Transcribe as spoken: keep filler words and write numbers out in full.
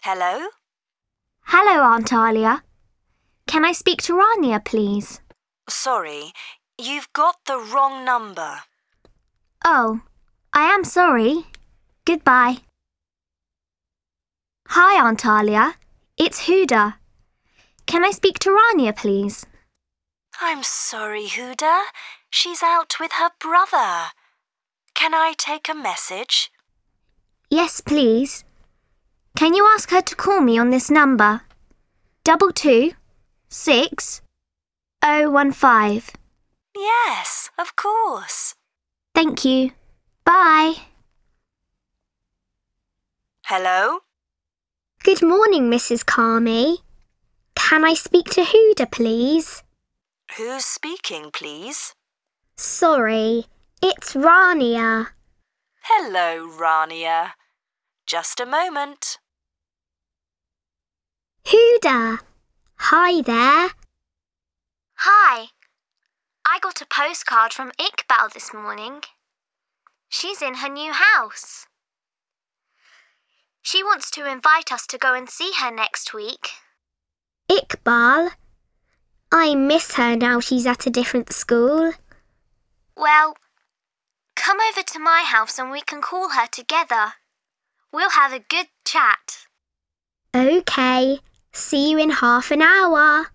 Hello? Hello, Aunt Alia. Can I speak to Rania, please? Sorry, you've got the wrong number. Oh, I am sorry. Goodbye. Hi, Aunt Alia. It's Huda. Can I speak to Rania, please? I'm sorry, Huda. She's out with her brother. Can I take a message? Yes, please. Can you ask her to call me on this number? Double two six oh one five. Yes, of course. Thank you. Bye. Hello? Good morning, Missus Carmi. Can I speak to Huda, please? Who's speaking, please? Sorry, it's Rania. Hello, Rania. Just a moment. Huda. Hi there. Hi. I got a postcard from Iqbal this morning. She's in her new house. She wants to invite us to go and see her next week. Iqbal? I miss her now she's at a different school. Well, come over to my house and we can call her together. We'll have a good chat. OK. See you in half an hour.